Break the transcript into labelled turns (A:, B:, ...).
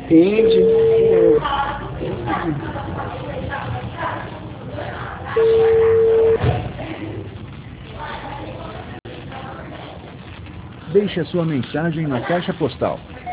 A: Entende?
B: Deixe a sua mensagem na caixa postal